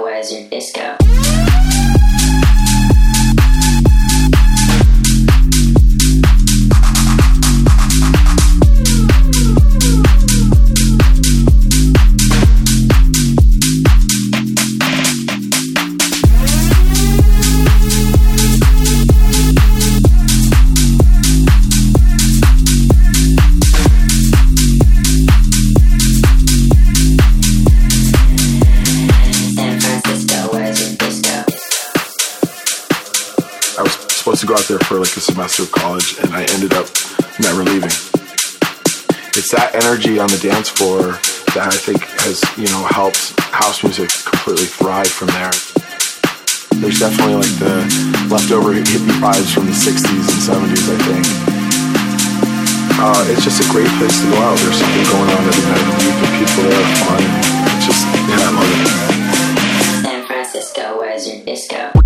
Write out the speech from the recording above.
Francisco, where's your disco? Supposed to go out there for like a semester of college, and I ended up never leaving. It's that energy on the dance floor that I think has, helped house music completely thrive from there. There's definitely like the leftover hippie vibes from the 60s and 70s, I think. It's just a great place to go out. There's something going on every night of the week, and people there are fun. It's just, I love it. San Francisco, where's your disco?